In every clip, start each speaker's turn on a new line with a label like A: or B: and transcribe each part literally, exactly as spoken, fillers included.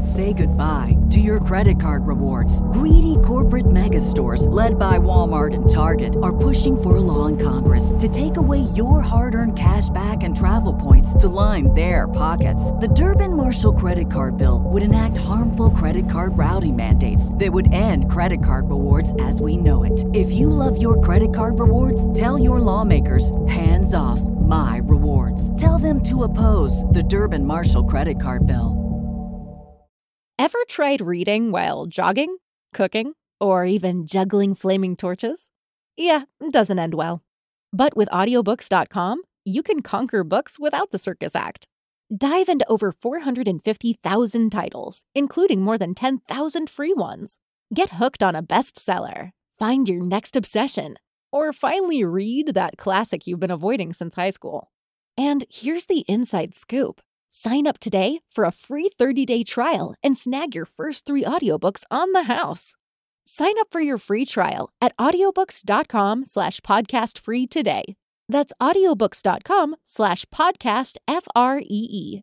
A: Say goodbye to your credit card rewards. Greedy corporate mega stores, led by Walmart and Target, are pushing for a law in Congress to take away your hard-earned cash back and travel points to line their pockets. The Durbin-Marshall credit card bill would enact harmful credit card routing mandates that would end credit card rewards as we know it. If you love your credit card rewards, tell your lawmakers, hands off my rewards. Tell them to oppose the Durbin-Marshall credit card bill.
B: Ever tried reading while jogging, cooking, or even juggling flaming torches? Yeah, it doesn't end well. But with audiobooks dot com, you can conquer books without the circus act. Dive into over four hundred fifty thousand titles, including more than ten thousand free ones. Get hooked on a bestseller, find your next obsession, or finally read that classic you've been avoiding since high school. And here's the inside scoop. Sign up today for a free thirty-day trial and snag your first three audiobooks on the house. Sign up for your free trial at audiobooks dot com slash podcast free today. That's audiobooks dot com slash podcast F R E E.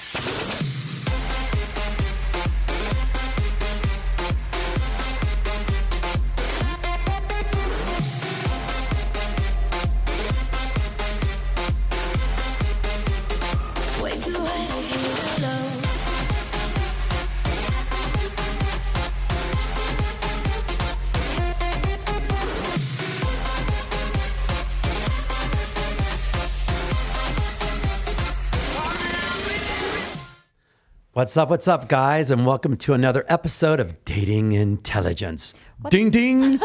C: What's up, what's up, guys, and welcome to another episode of Dating Intelligence. What? Ding, ding.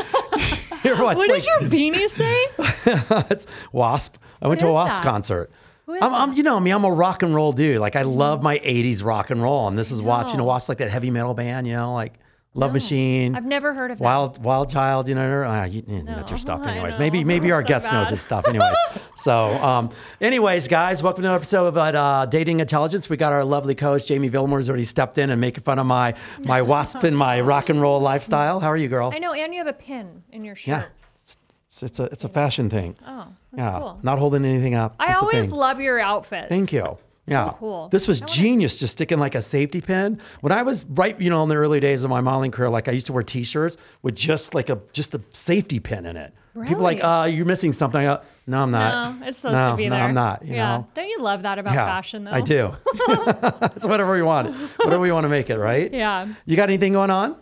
D: What like, did your beanie say?
C: It's Wasp. I
D: what
C: went to a Wasp
D: that?
C: concert.
D: Who is
C: I'm,
D: that?
C: I'm, you know me, I'm a rock and roll dude. Like, I love my eighties rock and roll, and this is
D: no.
C: Wasp, you know, Wasp, like that heavy metal band, you know, like Love
D: no.
C: Machine.
D: I've never heard of that.
C: Wild Wild Child, you know, uh, you, you
D: no,
C: that's your stuff
D: I
C: anyways.
D: know.
C: Maybe maybe our
D: so
C: guest
D: bad.
C: knows this stuff anyways. So, um, anyways, guys, welcome to an episode about uh, Dating Intelligence. We got our lovely coach, Jamie Villamore, has already stepped in and making fun of my, my Wasp and my rock and roll lifestyle. How are you, girl?
D: I know, and you have a pin in your shirt.
C: Yeah. It's, it's, a, it's a fashion thing.
D: Oh, that's
C: yeah.
D: cool.
C: Not holding anything up.
D: I
C: just a
D: always
C: thing.
D: love your outfits.
C: Thank you. Yeah.
D: So cool.
C: This was
D: I wanna-
C: genius, just sticking like a safety pin. When I was right, you know, in the early days of my modeling career, like I used to wear t-shirts with just like a just a safety pin in it. People like,
D: Really?
C: uh, you're missing something. I go, no, I'm not.
D: No, it's supposed
C: no,
D: to be
C: no,
D: there.
C: I'm not. You
D: yeah.
C: know?
D: Don't you love that about
C: Yeah,
D: fashion, though?
C: I do. It's whatever you want. Whatever you want to make it, right?
D: Yeah.
C: You got anything going on?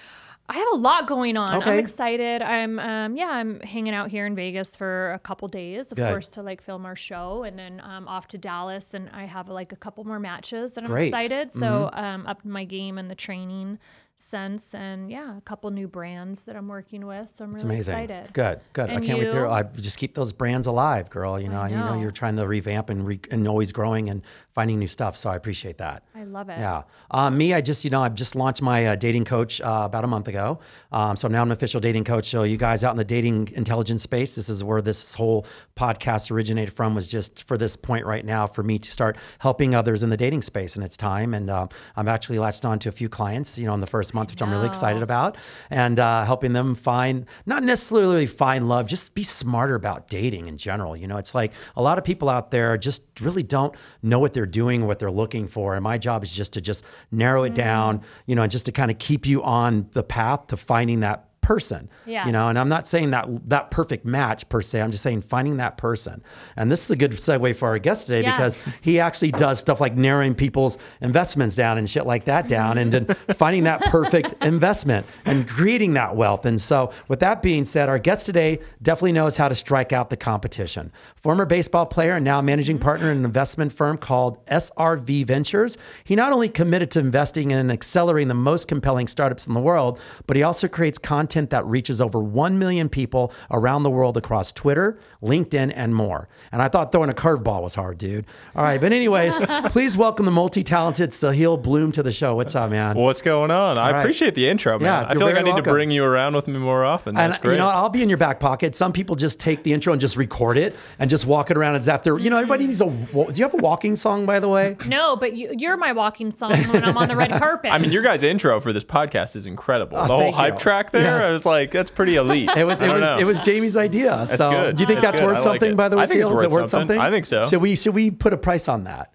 D: I have a lot going on.
C: Okay.
D: I'm excited. I'm, um, yeah, I'm hanging out here in Vegas for a couple days, of
C: Good.
D: course, to like film our show, and then um, off to Dallas, and I have like a couple more matches that I'm
C: Great.
D: excited. So um, up my game in the training sense, and yeah, a couple new brands that I'm working with. So I'm
C: It's
D: really
C: amazing.
D: excited.
C: Good, good.
D: And
C: I can't wait to.
D: you?
C: I just keep those brands alive, girl. You know,
D: I
C: and you know,
D: know.
C: you're trying to revamp and re- and always growing and finding new stuff. So I appreciate that.
D: I love it.
C: Yeah. Um, me, I just, you know, I've just launched my uh, dating coach uh, about a month ago. Um, so now I'm an official dating coach. So you guys out in the dating intelligence space, this is where this whole podcast originated from, was just for this point right now for me to start helping others in the dating space. And it's time. And um, I'm actually latched on to a few clients, you know, in the first month, which I'm really excited about, and uh, helping them find, not necessarily find love, just be smarter about dating in general. You know, it's like a lot of people out there just really don't know what they're doing, what they're looking for. And my job is just to just narrow it down, you know, and just to kind of keep you on the path to finding that person,
D: Yes.
C: you know, and I'm not saying that that perfect match per se. I'm just saying finding that person. And this is a good segue for our guest today,
D: Yes.
C: because he actually does stuff like narrowing people's investments down and shit like that down, and then finding that perfect investment and creating that wealth. And so with that being said, our guest today definitely knows how to strike out the competition. Former baseball player and now managing partner in an investment firm called S R V Ventures. He not only committed to investing in and accelerating the most compelling startups in the world, but he also creates content that reaches over one million people around the world across Twitter, LinkedIn, and more. And I thought throwing a curveball was hard, dude. All right. But anyways, please welcome the multi-talented Sahil Bloom to the show. What's up, man?
E: What's going on? I
C: right.
E: appreciate the intro, man.
C: Yeah,
E: I
C: you're
E: feel like I
C: very
E: need
C: welcome.
E: to bring you around with me more often. That's
C: And
E: great.
C: you know, I'll be in your back pocket. Some people just take the intro and just record it and just walk it around as if they're, you know, everybody needs a, wa- do you have a walking song, by the way?
D: No, but you, you're my walking song when I'm on the red carpet.
E: I mean, your guys' intro for this podcast is incredible.
C: Oh,
E: the whole
C: thank
E: hype
C: you.
E: track there,
C: Yes.
E: I was like, that's pretty elite.
C: It was
E: I
C: it
E: don't
C: was
E: know.
C: it was Jamie's idea. so
E: good.
C: do you think
E: It's
C: that's
E: good.
C: worth
E: I like
C: something,
E: it.
C: by the way?
E: I think it's
C: Seal? Is
E: worth
C: it worth
E: something.
C: something?
E: I think so.
C: Should we should we put a price on that?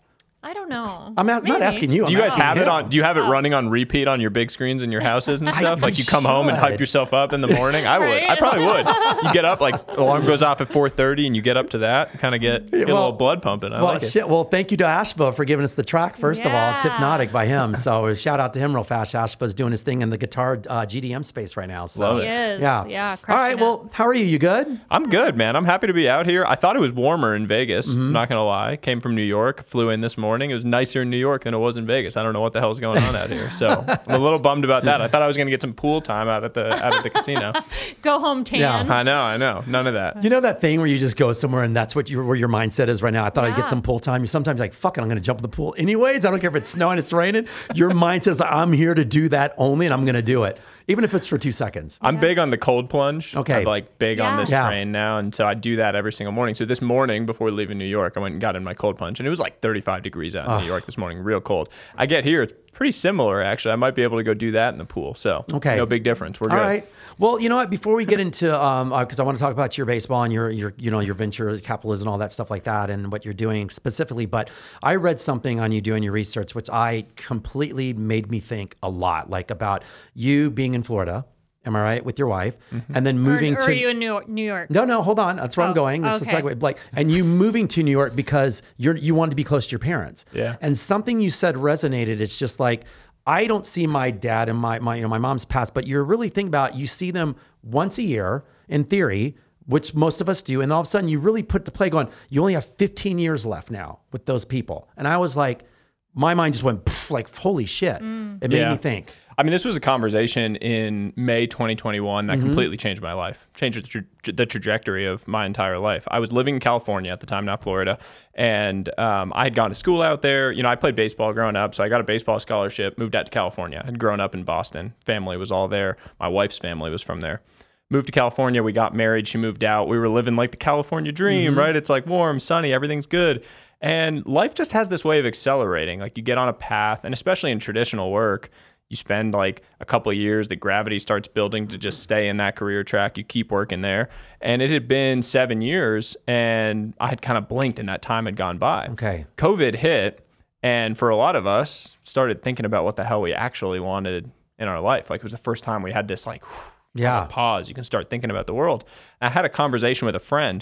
D: I don't know.
C: I'm not, not asking you.
E: Do you
C: I'm
E: guys
C: asking
E: have it
C: him.
E: on? Do you have it
D: Oh.
E: running on repeat on your big screens in your houses and stuff?
C: I-
E: Like you come home and
C: should.
E: hype yourself up in the morning. I would. I
D: Right?
E: probably would. You get up, like alarm goes off at four thirty, and you get up to that, kind of get, get a
C: Well-
E: little blood pumping. I
C: Well,
E: like it.
C: shit. Well, thank you to Ashba for giving us the track. First of all, it's
D: Yeah.
C: Hypnotic by him. So shout out to him real fast. Ashba's doing his thing in the guitar uh, G D M space right now. So
E: Love
D: He
E: it.
D: is.
C: yeah,
D: Yeah.
C: All right.
D: crushing it.
C: Well, how are you? You good?
E: I'm good, man. I'm happy to be out here. I thought it was warmer in Vegas.
C: Mm-hmm.
E: I'm not gonna lie. Came from New York, flew in this morning. It was nicer in New York than it was in Vegas. I don't know what the hell's going on out here. So I'm a little bummed about that. I thought I was gonna get some pool time out at the out at the casino.
D: Go home tan.
C: Yeah.
E: I know, I know. None of that.
C: You know that thing where you just go somewhere and that's what you, where your mindset is right now. I thought I'd get
D: Yeah.
C: some pool time. You sometimes like, fuck it, I'm going to jump in the pool anyways. I don't care if it's snowing, it's raining. Your mind says, I'm here to do that only, and I'm going to do it, even if it's for two seconds.
E: I'm big on the cold plunge.
C: Okay.
E: I'm like big on
D: Yeah.
E: this
C: Yeah.
E: train now. And so I do that every single morning. So this morning before leaving New York, I went and got in my cold plunge and it was like thirty-five degrees out in New York this morning, real cold. I get here, it's pretty similar actually. I might be able to go do that in the pool. So
C: Okay.
E: no big difference. We're
C: All
E: good.
C: right. Well, you know what? Before we get into, um, because I want to talk about your baseball and your, your, you know, your venture capitalism, all that stuff like that, and what you're doing specifically. But I read something on you doing your research, which I completely made me think a lot, like about you being in Florida. Am I right? With your wife, and then
D: Or,
C: moving
D: or
C: to
D: are you in New York? New York?
C: No, no, hold on. That's where I'm
D: Oh,
C: going. That's
D: okay.
C: the segue. Like, and you moving to New York because you're you wanted to be close to your parents.
E: Yeah.
C: And something you said resonated. It's just like I don't see my dad and my my you know my mom's passed, but you're really thinking about you see them once a year in theory, which most of us do, and all of a sudden you really put the play going. You only have fifteen years left now with those people, and I was like, my mind just went pff, like holy shit. It made
E: Yeah.
C: me think.
E: I mean, this was a conversation in May twenty twenty-one that
C: Mm-hmm.
E: completely changed my life, changed the, tra- the trajectory of my entire life. I was living in California at the time, not Florida, and um, I had gone to school out there. You know, I played baseball growing up, so I got a baseball scholarship, moved out to California. I'd grown up in Boston. Family was all there. My wife's family was from there. Moved to California. We got married. She moved out. We were living like the California dream,
C: Mm-hmm.
E: right? It's like warm, sunny, everything's good. And life just has this way of accelerating. Like you get on a path, and especially in traditional work, you spend like a couple of years, the gravity starts building to just stay in that career track. You keep working there. And it had been seven years and I had kind of blinked and that time had gone by.
C: Okay.
E: COVID hit. And for a lot of us, started thinking about what the hell we actually wanted in our life. Like it was the first time we had this like
C: Yeah.
E: pause. You can start thinking about the world. And I had a conversation with a friend.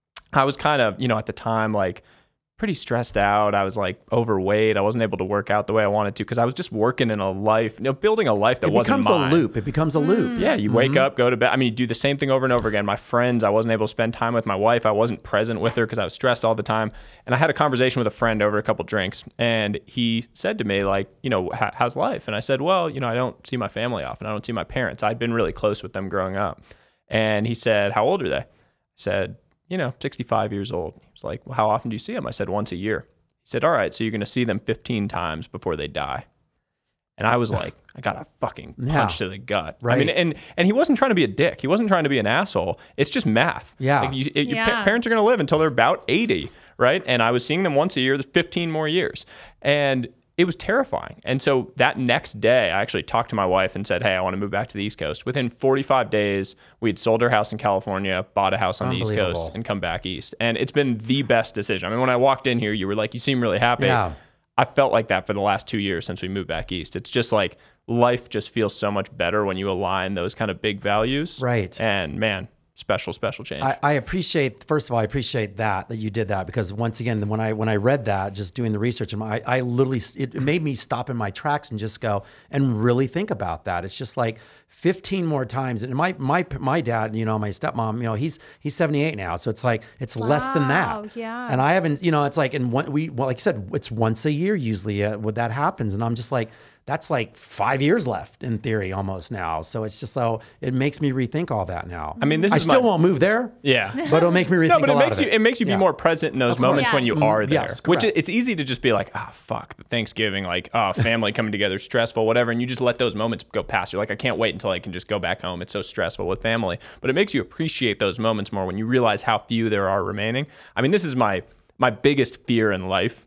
E: I was kind of, you know, at the time, like pretty stressed out. I was like overweight. I wasn't able to work out the way I wanted to because I was just working in a life, you know, building a life that
C: It
E: wasn't
C: becomes
E: mine.
C: a loop. It becomes a loop.
E: Yeah, you wake up, go to bed. I mean, you do the same thing over and over again. My friends, I wasn't able to spend time with my wife. I wasn't present with her because I was stressed all the time. And I had a conversation with a friend over a couple drinks, and he said to me, like, you know, "How- how's life? And I said, well, you know, I don't see my family often. I don't see my parents. I'd been really close with them growing up. And he said, how old are they? I said, you know, sixty-five years old. He was like, well, how often do you see them? I said, once a year. He said, all right, so you're going to see them fifteen times before they die. And I was like, I got a fucking punch
C: Yeah.
E: to the gut.
C: Right.
E: I mean, and and he wasn't trying to be a dick. He wasn't trying to be an asshole. It's just math.
C: Yeah.
E: Like you, it, your pa-
D: Yeah.
E: parents are going to live until they're about eighty, right? And I was seeing them once a year. There's fifteen more years, and it was terrifying. And so that next day, I actually talked to my wife and said, hey, I want to move back to the East Coast. Within forty-five days, we had sold our house in California, bought a house on the East Coast,
C: Unbelievable.
E: and come back East. And it's been the best decision. I mean, when I walked in here, you were like, you seem really happy.
C: Yeah.
E: I felt like that for the last two years since we moved back East. It's just like life just feels so much better when you align those kind of big values.
C: Right.
E: And man, special, special change.
C: I, I appreciate, first of all, I appreciate that, that you did that, because once again, when I, when I read that, just doing the research, and I, I literally, it made me stop in my tracks and just go and really think about that. It's just like fifteen more times. And my, my, my dad, you know, my stepmom, you know, he's, he's seventy-eight now. So it's like, it's less than
D: Wow,
C: that.
D: yeah.
C: And I haven't, you know, it's like, and one, we, well, like I said, it's once a year usually uh, when that happens. And I'm just like, that's like five years left in theory almost now. So it's just so it makes me rethink all that now.
E: I mean, this
C: I
E: is
C: still
E: my-
C: won't move there.
E: yeah.
C: But it'll make me rethink
E: No, but
C: a
E: it
C: lot
E: makes
C: of
E: you it makes you
C: Yeah.
E: be more present in those moments
D: Yes.
E: when you are there.
C: Yes,
E: Which
C: correct.
E: it's easy to just be like, ah, fuck, Thanksgiving, like, oh, family coming together, stressful, whatever, and you just let those moments go past. You're like, I can't wait until I can just go back home. It's so stressful with family. But it makes you appreciate those moments more when you realize how few there are remaining. I mean, this is my my biggest fear in life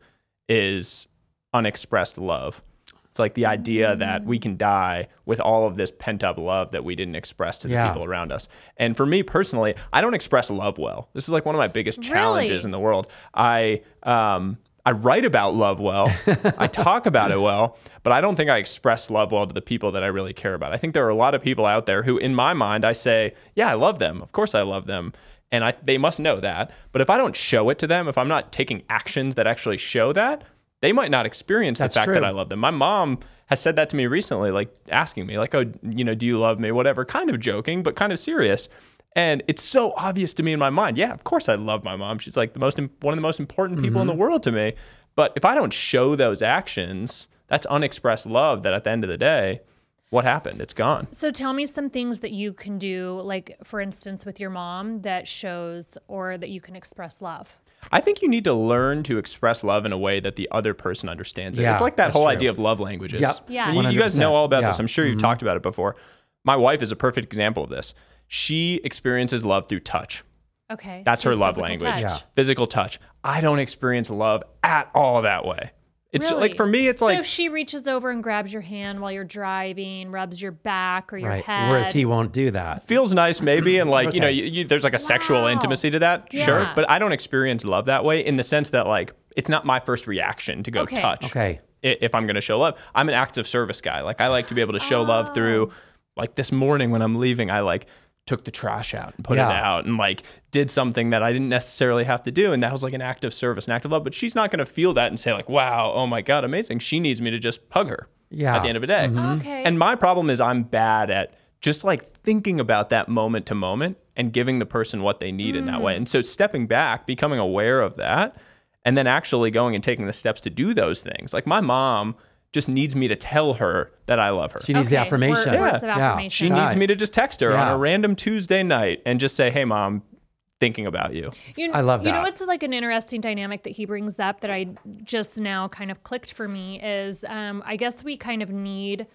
E: is unexpressed love. It's like the idea that we can die with all of this pent up love that we didn't express to the
C: Yeah.
E: people around us. And for me personally, I don't express love well. This is like one of my biggest challenges
D: Really?
E: in the world. I um I write about love well. I talk about it well, but I don't think I express love well to the people that I really care about. I think there are a lot of people out there who, in my mind, I say, yeah, I love them. Of course I love them. And I, they must know that. But if I don't show it to them, if I'm not taking actions that actually show that, they might not experience
C: That's
E: the fact
C: true.
E: that I love them. My mom has said that to me recently, like asking me, like, oh, you know, do you love me? Whatever, kind of joking, but kind of serious. And it's so obvious to me in my mind. Yeah, of course I love my mom. She's like the most one of the most important people
C: Mm-hmm.
E: in the world to me. But if I don't show those actions, that's unexpressed love that at the end of the day, what happened? It's gone.
D: So tell me some things that you can do, like for instance with your mom, that shows or that you can express love.
E: I think you need to learn to express love in a way that the other person understands it.
C: Yeah,
E: it's like that
C: that's
E: whole
C: true.
E: idea of love languages.
C: Yep.
D: Yeah.
E: You, you guys know all about
C: Yeah.
E: this. I'm sure you've talked about it before. My wife is a perfect example of this. She experiences love through touch.
D: Okay.
E: That's
D: She
E: her
D: has
E: love
D: physical
E: language.
D: touch.
C: Yeah.
E: Physical touch. I don't experience love at all that way. It's
D: Really?
E: like, for me, it's
D: so
E: like,
D: if she reaches over and grabs your hand while you're driving, rubs your back or your
C: Right.
D: head.
C: Whereas he won't do that.
E: feels nice maybe, and like, you know,
C: Okay.
E: you, you, there's like a sexual
D: Wow.
E: intimacy to that, sure,
D: Yeah.
E: but I don't experience love that way in the sense that like it's not my first reaction to go
D: Okay.
E: touch.
C: Okay.
E: i- If I'm going to show love, I'm an acts of service guy. Like I like to be able to show
D: Oh.
E: love through, like this morning when I'm leaving, I like took the trash out and put
C: Yeah.
E: it out and like did something that I didn't necessarily have to do, and that was like an act of service, an act of love. But she's not going to feel that and say like, wow, oh my God, amazing. She needs me to just hug her
C: Yeah.
E: at the end of the day.
D: Okay.
E: And my problem is I'm bad at just like thinking about that moment to moment and giving the person what they need in that way. And so stepping back, becoming aware of that, and then actually going and taking the steps to do those things. Like my mom just needs me to tell her that I love her.
C: She needs the
D: Okay,
C: affirmation.
D: word- words of
C: Yeah.
D: affirmation.
E: She
C: Right.
E: needs me to just text her on
C: Yeah.
E: a random Tuesday night and just say, hey, mom, thinking about you.
D: You,
C: I love
D: You know
C: that.
D: what's like an interesting dynamic that he brings up that I just now kind of clicked for me is um, I guess we kind of need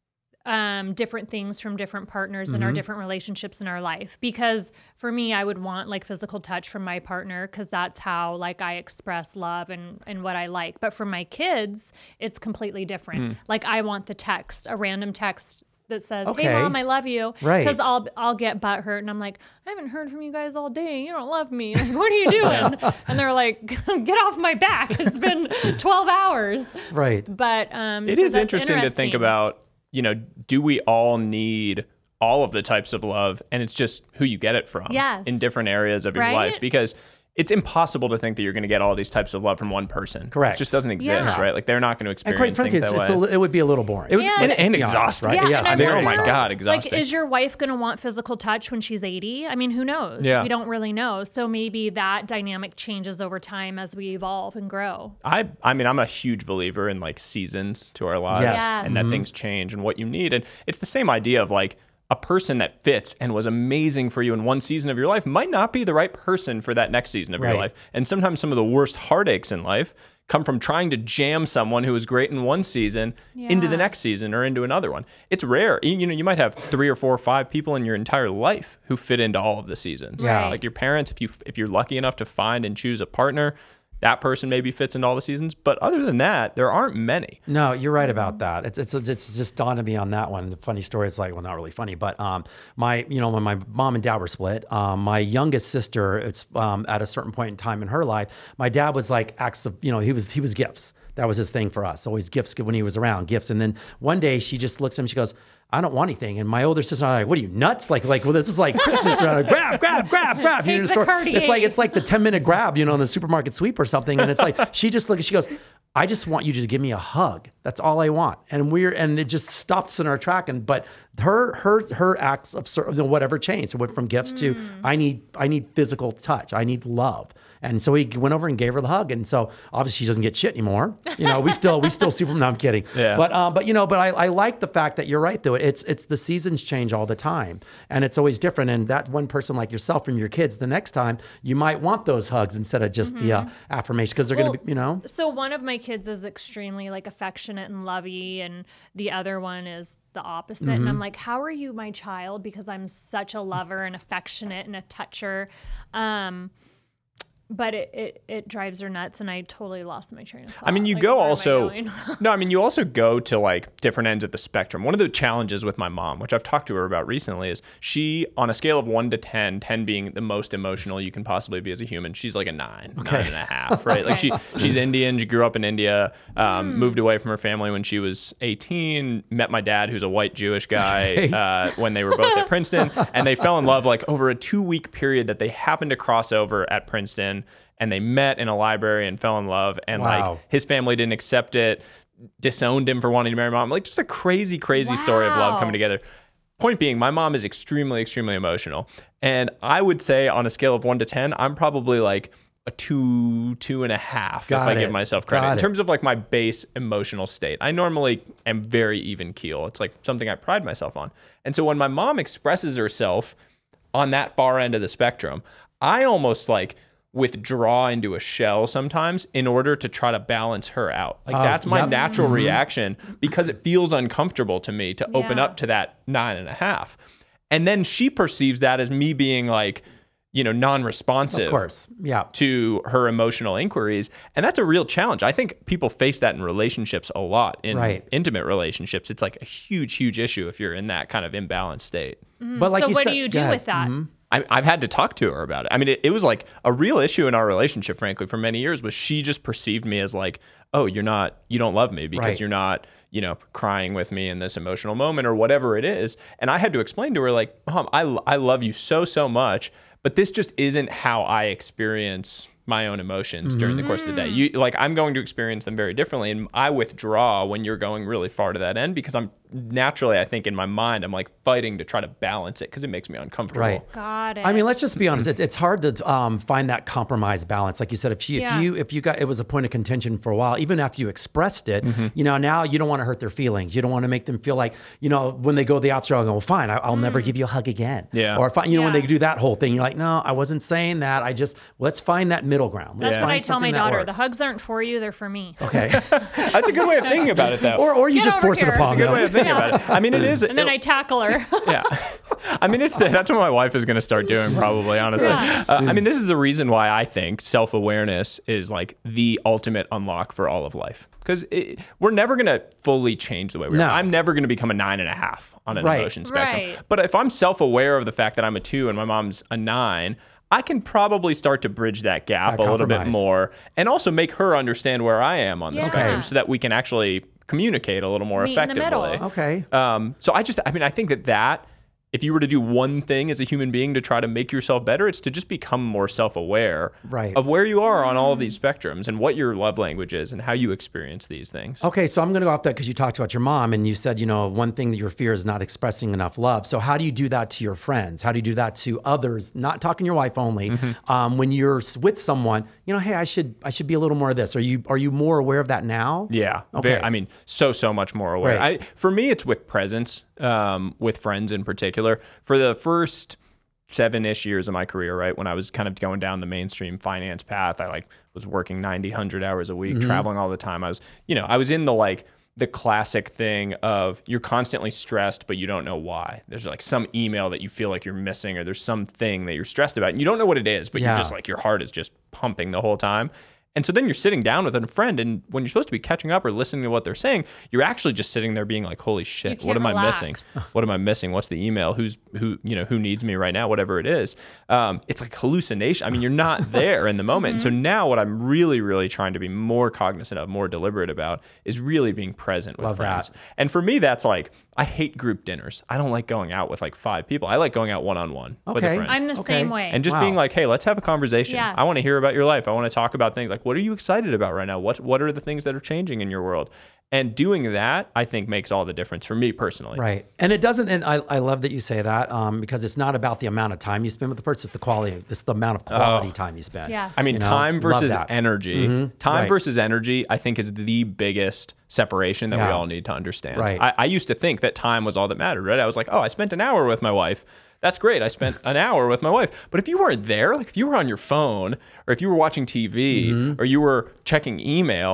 D: um, different things from different partners in our different relationships in our life. Because for me, I would want like physical touch from my partner because that's how like I express love and, and what I like. But for my kids, it's completely different. Like I want the text, a random text that says,
C: Okay.
D: hey mom, I love you.
C: Right.
D: Because I'll I'll get butthurt and I'm like, I haven't heard from you guys all day. You don't love me. Like, what are you doing? And they're like, get off my back. It's been twelve hours.
C: Right.
D: But um
E: It
D: so
E: is
D: that's
E: interesting, to think about, you know, do we all need all of the types of love? And it's just who you get it from
D: Yes.
E: in different areas of your
D: Right?
E: life, because it's impossible to think that you're going to get all these types of love from one person.
C: Correct.
E: It just doesn't exist,
D: Yeah.
E: right? Like they're not going to
C: And
E: experience
C: quite frankly,
E: things
C: it's,
E: that
C: it's
E: way.
C: a, it would be a little boring.
E: It would-
D: Yeah,
E: and,
D: and-
E: and
C: Let's be honest,
E: exhausting.
C: right?
D: Yeah,
C: Yes,
D: and I
C: very
E: oh my
D: wonder,
E: God,
C: exhausting.
E: exhausting.
D: Like, is your wife going to want physical touch when she's eighty? I mean, who knows?
E: Yeah.
D: We don't really know. So maybe that dynamic changes over time as we evolve and grow.
E: I I mean, I'm a huge believer in like seasons to our lives,
C: Yes.
D: Yes.
E: and that things change and what you need. And it's the same idea of like a person that fits and was amazing for you in one season of your life might not be the right person for that next season of your
C: Right.
E: life. And sometimes some of the worst heartaches in life come from trying to jam someone who was great in one season into the
D: Yeah.
E: next season or into another one. It's rare. You you know, you might have three or four or five people in your entire life who fit into all of the seasons.
C: Yeah.
D: Right.
E: Like your parents, if you if you're lucky enough to find and choose a partner, that person maybe fits into all the seasons. But other than that, there aren't many.
C: No, you're right about that. It's it's it's just dawned on me on that one. The funny story. It's like, well, not really funny, but um, my you know when my mom and dad were split, um, my youngest sister, it's um at a certain point in time in her life, my dad was like acts of you know he was he was gifts. That was his thing for us. Always gifts when he was around, gifts. And then one day she just looks at him. She goes, I don't want anything. And my older sister and I are like, what are you, nuts? Like, like, well, this is like Christmas around. Grab, grab, grab, grab.
D: Take
C: in
D: the
C: store.
D: Cartier.
C: It's like it's like the ten minute grab, you know, in the supermarket sweep or something. And it's like she just looks. She goes, I just want you to give me a hug. That's all I want. And we're and it just stopped us in our track. And but her her her acts of ser- you know, whatever changed. It went from gifts to I need I need physical touch. I need love. And so he went over and gave her the hug. And so obviously she doesn't get shit anymore. You know, we still we still super. No, I'm kidding.
E: Yeah.
C: But um, but you know, but I, I like the fact that you're right though. It's it's the seasons change all the time, and it's always different. And that one person like yourself from your kids, the next time you might want those hugs instead of just the uh, affirmation because they're
D: Well,
C: gonna be, you know.
D: So one of my kids is extremely like affectionate and lovey, and the other one is the opposite. And I'm like, how are you my child? Because I'm such a lover and affectionate and a toucher. Um, but it, it, it drives her nuts, and I totally lost my train of thought.
E: I mean, you
D: Like,
E: go
D: where am I
E: also,
D: going?
E: no, I mean, you also go to like different ends of the spectrum. One of the challenges with my mom, which I've talked to her about recently, is she, on a scale of one to ten, ten being the most emotional you can possibly be as a human, she's like a nine,
C: Okay.
E: nine and a half, right? Like she, she's Indian. She grew up in India, um,
D: Mm.
E: moved away from her family when she was eighteen, met my dad, who's a white Jewish guy, uh, when they were both at Princeton, and they fell in love like over a two week period that they happened to cross over at Princeton. And they met in a library and fell in love. And
C: Wow.
E: like his family didn't accept it, disowned him for wanting to marry mom. Like just a crazy, crazy story of love
D: Wow.
E: coming together. Point being, my mom is extremely, extremely emotional. And I would say on a scale of one to ten, I'm probably like a two, two and a half
C: Got
E: if I
C: it.
E: give myself credit.
C: Got
E: In
C: it.
E: terms of like my base emotional state, I normally am very even keel. It's like something I pride myself on. And so when my mom expresses herself on that far end of the spectrum, I almost like withdraw into a shell sometimes in order to try to balance her out. Like
C: Oh,
E: that's my
C: yep.
E: natural reaction because it feels uncomfortable to me to open
D: Yeah.
E: up to that nine and a half. And then she perceives that as me being like, you know, non-responsive
C: Of course. Yeah.
E: to her emotional inquiries. And that's a real challenge. I think people face that in relationships a lot, in
C: Right.
E: intimate relationships. It's like a huge, huge issue if you're in that kind of imbalanced state.
C: But like
D: so
C: you
D: what
C: said,
D: do you
C: go
D: do
C: ahead.
D: with that?
E: I, I've had to talk to her about it. I mean, it, it was like a real issue in our relationship, frankly, for many years, was she just perceived me as like, oh, you're not, you don't love me because
C: Right.
E: you're not, you know, crying with me in this emotional moment or whatever it is. And I had to explain to her like, Mom, I, I love you so, so much, but this just isn't how I experience my own emotions during the course of the day. You like, I'm going to experience them very differently. And I withdraw when you're going really far to that end because I'm naturally, I think in my mind, I'm like fighting to try to balance it because it makes me uncomfortable.
C: Right.
D: Got it.
C: I mean, let's just be honest. It, it's hard to um, find that compromise balance. Like you said, if she,
D: Yeah.
C: if you, if you got, it was a point of contention for a while, even after you expressed it, you know, now you don't want to hurt their feelings. You don't want to make them feel like, you know, when they go the opposite route, I'll go, well, fine, I, I'll never give you a hug again.
E: Yeah.
C: Or, fine, you know, when
D: Yeah.
C: they do that whole thing, you're like, no, I wasn't saying that. I just, let's find that middle ground. Let's
D: That's what
C: find
D: I tell my
C: something that
D: daughter. The
C: works.
D: hugs aren't for you; they're for me.
C: Okay.
E: That's a good way of thinking about it, though.
C: or, or you
D: Get
C: just
D: over
C: force
D: here.
C: it upon
D: It's a
E: Good
C: them.
E: way of thinking about it. I mean, it is.
D: And then I tackle her.
E: yeah. I mean, it's the, that's what my wife is going to start doing, probably, honestly.
D: Yeah.
E: Uh, I mean, this is the reason why I think self-awareness is like the ultimate unlock for all of life. Because we're never going to fully change the way we
C: No.
E: are. I'm never going to become a nine and a half on an
C: Right.
E: emotion spectrum.
D: Right.
E: But if I'm self-aware of the fact that I'm a two and my mom's a nine, I can probably start to bridge that gap
C: That
E: a little bit
C: compromise.
E: more and also make her understand where I am on the
D: Yeah.
E: spectrum
D: Okay.
E: so that we can actually communicate a little more
D: Meet in the
E: effectively.
D: middle.
C: Okay.
E: Um, so I just, I mean, I think that that, if you were to do one thing as a human being to try to make yourself better, it's to just become more self-aware
C: Right.
E: of where you are on all of these spectrums and what your love language is and how you experience these things.
C: Okay, so I'm going to go off that because you talked about your mom and you said, you know, one thing that your fear is not expressing enough love. So how do you do that to your friends? How do you do that to others? Not talking to your wife only.
E: Mm-hmm.
C: Um, when you're s- with someone, you know, hey, I should I should be a little more of this. Are you are you more aware of that now?
E: Yeah.
C: Okay.
E: Very, I mean, so, so much more aware.
C: Right.
E: I, for me, it's with presence, um, with friends in particular. For the first seven-ish years of my career, right, when I was kind of going down the mainstream finance path, I like was working ninety, one hundred hours a week,
C: Mm-hmm.
E: traveling all the time. I was, you know, I was in the like, the classic thing of you're constantly stressed, but you don't know why. There's like some email that you feel like you're missing, or there's something that you're stressed about and you don't know what it is, but
C: Yeah.
E: you're just like, your heart is just pumping the whole time. And so then you're sitting down with a friend, and when you're supposed to be catching up or listening to what they're saying, you're actually just sitting there being like, holy shit,
D: You
E: what
D: can't
E: am I
D: relax.
E: missing? What am I missing? What's the email? Who's who, you know, who needs me right now? Whatever it is. Um, it's like hallucination. I mean, you're not there in the moment. And so now what I'm really, really trying to be more cognizant of, more deliberate about is really being present with
C: Love
E: friends.
C: that.
E: And for me, that's like, I hate group dinners. I don't like going out with like five people. I like going out one-on-one with a
C: Okay.
E: friend.
D: I'm the
C: Okay.
D: same way.
E: And just
C: Wow.
E: being like, hey, let's have a conversation.
D: Yes.
E: I want to hear about your life. I want to talk about things like, what are you excited about right now? What What are the things that are changing in your world? And doing that, I think, makes all the difference for me personally.
C: Right. And it doesn't, and I, I love that you say that um, because it's not about the amount of time you spend with the person, it's the quality, it's the amount of quality time you spend.
D: Yes.
E: I mean,
C: You know,
E: time
C: love
E: versus
C: that.
E: energy.
C: Mhm.
E: Time
C: Right.
E: versus energy, I think, is the biggest separation that we
C: Yeah.
E: all need to understand.
C: Right.
E: I, I used to think that time was all that mattered, right? I was like, oh, I spent an hour with my wife. That's great. I spent an hour with my wife. But if you weren't there, like if you were on your phone or if you were watching T V
C: Mm-hmm.
E: or you were checking email,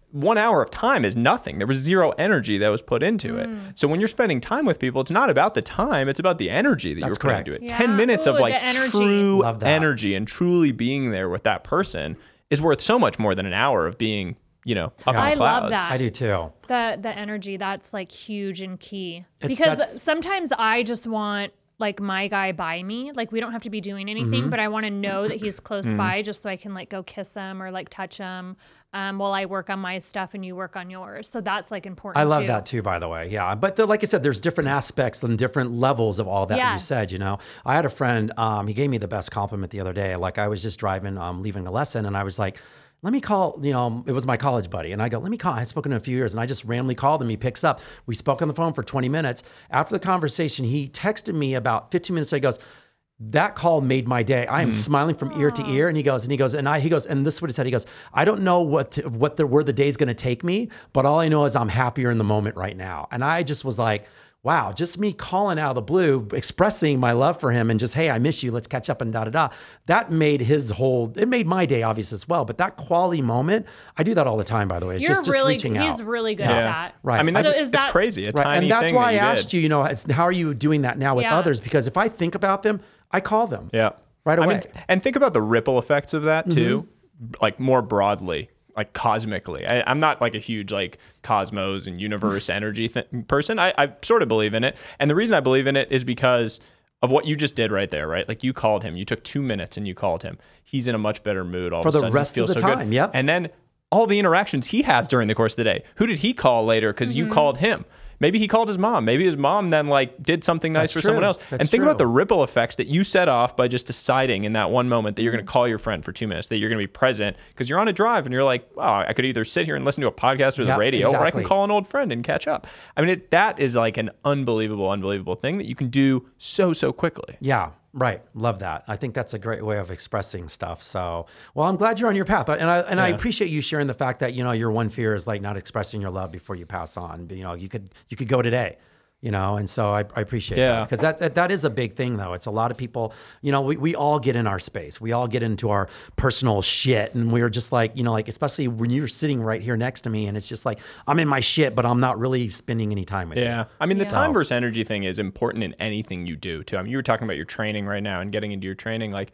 E: one hour of time is nothing. There was zero energy that was put into mm. it. So when you're spending time with people, it's not about the time, it's about the energy that
C: That's
E: you're putting
C: correct.
E: into it.
D: Yeah.
E: ten minutes
D: Ooh,
E: of like
D: energy.
E: true
C: Love that.
E: energy and truly being there with that person is worth so much more than an hour of being, you know, up
C: Yeah.
E: in
D: I
E: the clouds.
D: love that.
C: I do too.
D: The the energy, that's like huge and key.
C: It's-
D: because
C: that's-
D: sometimes I just want like my guy by me. Like we don't have to be doing anything,
C: Mm-hmm.
D: but I want to know that he's close
E: Mm-hmm.
D: by just so I can like go kiss him or like touch him um, while I work on my stuff and you work on yours. So that's like important
C: I love
D: too.
C: that too, by the way. Yeah. But the, like I said, there's different aspects and different levels of all that you
D: Yes.
C: said, you know. I had a friend, um, he gave me the best compliment the other day. Like I was just driving, um, leaving a lesson and I was like, let me call, you know, it was my college buddy. And I go, let me call. I had spoken in a few years and I just randomly called him. He picks up. We spoke on the phone for twenty minutes. After the conversation, he texted me about fifteen minutes. He goes, that call made my day. I am
E: Mm.
C: smiling from ear to ear. And he goes, and he goes, and I, he goes, and this is what he said. He goes, I don't know what, to, what the, where the day's going to take me, but all I know is I'm happier in the moment right now. And I just was like, wow, just me calling out of the blue, expressing my love for him and just, hey, I miss you. Let's catch up and da da da. That made his whole, it made my day obvious as well. But that quality moment, I do that all the time, by the way. It's
D: You're
C: just, just
D: really,
C: reaching
D: he's
C: out.
D: really good
E: Yeah.
D: at that.
C: Right.
E: I mean,
C: So
E: that's just,
D: is
E: it's
D: that-
E: crazy. A
C: Right.
E: tiny
C: And that's
E: thing
C: why I
E: that you
C: asked
E: did.
C: you, you know, it's, how are you doing that now with
D: Yeah.
C: others? Because if I think about them, I call them.
E: Yeah.
C: Right
E: I
C: away.
E: mean, and think about the ripple effects of that too,
C: Mm-hmm.
E: like more broadly, like cosmically. I, I'm not like a huge like cosmos and universe energy th- person. I, I sort of believe in it. And the reason I believe in it is because of what you just did right there, right? Like you called him, you took two minutes and you called him. He's in a much better mood all
C: For
E: of a
C: the
E: sudden.
C: rest
E: he
C: of
E: feels
C: the
E: so
C: time,
E: good.
C: yep.
E: And then all the interactions he has during the course of the day. Who did he call later because you called him? Maybe he called his mom. Maybe his mom then like did something nice
C: That's
E: for
C: true.
E: someone else.
C: That's
E: and think about
C: true.
E: the ripple effects that you set off by just deciding in that one moment that you're going to call your friend for two minutes, that you're going to be present because you're on a drive and you're like, wow, I could either sit here and listen to a podcast or the
C: Yeah,
E: radio, or I
C: exactly.
E: can call an old friend and catch up. I mean, it, that is like an unbelievable, unbelievable thing that you can do so, so quickly.
C: Yeah, right. Love that. I think that's a great way of expressing stuff. So, well, I'm glad you're on your path. And I and I
E: Yeah.
C: appreciate you sharing the fact that, you know, your one fear is like not expressing your love before you pass on. But, you know, you could you could go today. You know, and so I, I appreciate
E: Yeah.
C: that because that, that that is a big thing though. It's a lot of people, you know, we, we all get in our space. We all get into our personal shit and we're just like, you know, like, especially when you're sitting right here next to me and it's just like, I'm in my shit, but I'm not really spending any time with you.
E: Yeah. I mean, the
D: Yeah.
E: time versus energy thing is important in anything you do, too. I mean, you were talking about your training right now and getting into your training. Like,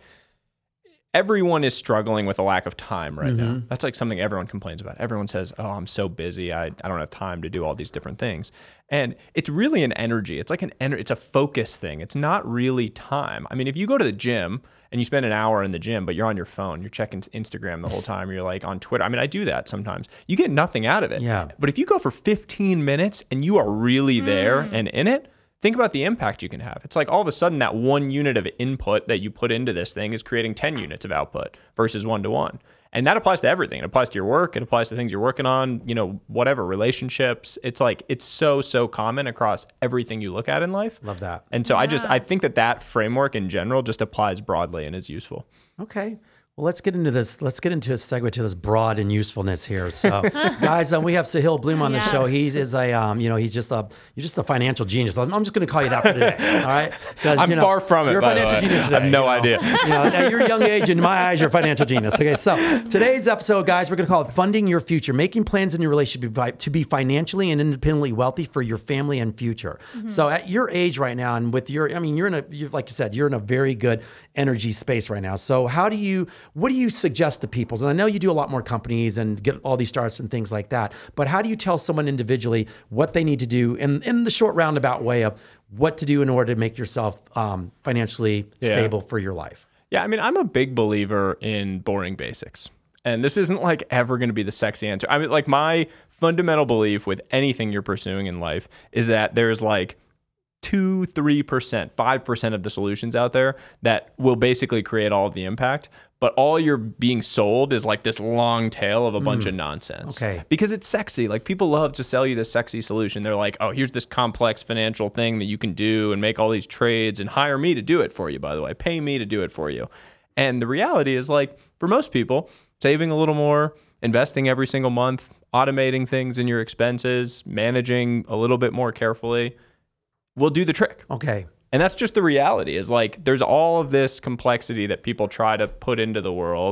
E: everyone is struggling with a lack of time right now. That's like something everyone complains about. Everyone says, oh, I'm so busy. I, I don't have time to do all these different things. And it's really an energy. It's like an ener- it's a focus thing. It's not really time. I mean, if you go to the gym and you spend an hour in the gym, but you're on your phone, you're checking Instagram the whole time, you're like on Twitter. I mean, I do that sometimes. You get nothing out of it.
C: Yeah.
E: But if you go for fifteen minutes and you are really there and in it, think about the impact you can have. It's like all of a sudden that one unit of input that you put into this thing is creating ten units of output versus one to one. And that applies to everything. It applies to your work. It applies to things you're working on, you know, whatever, relationships. It's like, it's so, so common across everything you look at in life.
C: Love that.
E: And so I just, I think that that framework in general just applies broadly and is useful.
C: Okay. Well, let's get into this. Let's get into a segue to this broad and usefulness here. So, guys, um, we have Sahil Bloom on the
D: Yeah.
C: show. He's is a, um, you know, he's just a, you're just a financial genius. I'm just going to call you that for today. All right. 'Cause,
E: I'm
C: you know,
E: far from it,
C: You're a
E: by the
C: financial
E: way.
C: genius
E: I
C: today.
E: have no
C: you know.
E: idea.
C: You know, at your young age, in my eyes, you're a financial genius. Okay. So today's episode, guys, we're going to call it "Funding Your Future," making plans in your relationship to be- to be financially and independently wealthy for your family and future. So, at your age right now, and with your, I mean, you're in a, you like you said, you're in a very good energy space right now. So, how do you, what do you suggest to people? And I know you do a lot more companies and get all these startups and things like that, but how do you tell someone individually what they need to do in, in the short roundabout way of what to do in order to make yourself um, financially
E: Yeah.
C: stable for your life?
E: Yeah, I mean, I'm a big believer in boring basics. And this isn't like ever going to be the sexy answer. I mean, like my fundamental belief with anything you're pursuing in life is that there's like two, three percent, five percent of the solutions out there that will basically create all of the impact. But all you're being sold is like this long tail of a bunch of nonsense.
C: Okay.
E: Because it's sexy. Like people love to sell you this sexy solution. They're like, oh, here's this complex financial thing that you can do and make all these trades and hire me to do it for you, by the way. Pay me to do it for you. And the reality is like, for most people, saving a little more, investing every single month, automating things in your expenses, managing a little bit more carefully will do the trick.
C: Okay.
E: And that's just the reality is like there's all of this complexity that people try to put into the world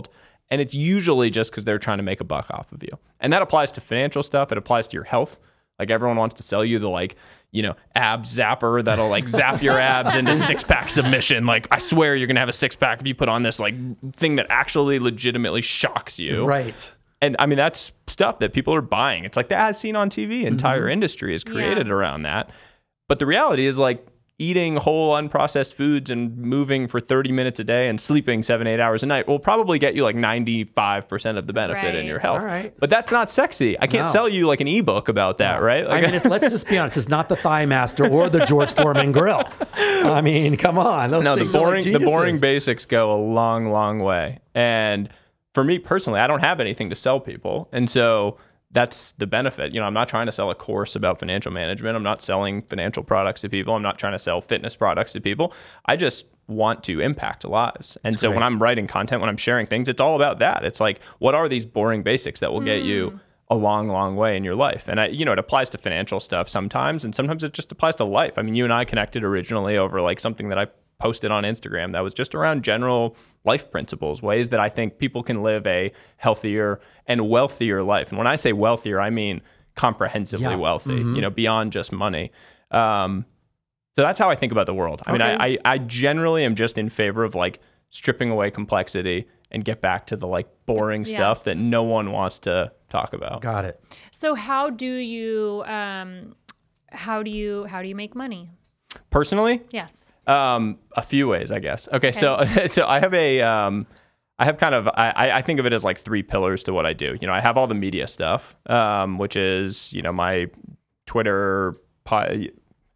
E: And it's usually just because they're trying to make a buck off of you. And that applies to financial stuff. It applies to your health. Like everyone wants to sell you the like, you know, ab zapper that'll like zap your abs into six pack submission. Like I swear you're going to have a six pack if you put on this like thing that actually legitimately shocks you.
C: Right.
E: And I mean, that's stuff that people are buying. It's like the as seen on T V. Entire
C: Mm-hmm.
E: industry is created
D: Yeah.
E: around that. But the reality is like eating whole unprocessed foods and moving for thirty minutes a day and sleeping seven, eight hours a night will probably get you like ninety-five percent of the benefit in
D: Right.
E: your health.
C: All right.
E: But that's not sexy. I can't
C: No.
E: sell you like an ebook about that, right? Like,
C: I mean, it's, let's just be honest. It's not the Thigh Master or the George Foreman grill. I mean, come on. Those
E: no, the
C: things are like
E: boring, the boring
C: geniuses.
E: basics go a long, long way. And for me personally, I don't have anything to sell people. And so that's the benefit. You know, I'm not trying to sell a course about financial management. I'm not selling financial products to people. I'm not trying to sell fitness products to people. I just want to impact lives. And so
C: great.
E: when I'm writing content, when I'm sharing things, it's all about that. It's like, what are these boring basics that will get you a long, long way in your life? And I, you know, it applies to financial stuff sometimes, and sometimes it just applies to life. I mean, you and I connected originally over like something that I posted on Instagram that was just around general life principles, ways that I think people can live a healthier and wealthier life. And when I say wealthier, I mean comprehensively
C: Yeah.
E: wealthy,
C: Mhm.
E: you know, beyond just money. Um, so that's how I think about the world. I mean,
C: Okay.
E: I, I, I generally am just in favor of like stripping away complexity and get back to the like boring stuff
D: Yes.
E: that no one wants to talk about.
C: Got it.
D: So how do you um how do you how do you make money?
E: Personally,
D: Yes.
E: Um, a few ways, I guess. Okay, so so I have a um, I have kind of I, I think of it as like three pillars to what I do. You know, I have all the media stuff, um, which is you know my Twitter. Po-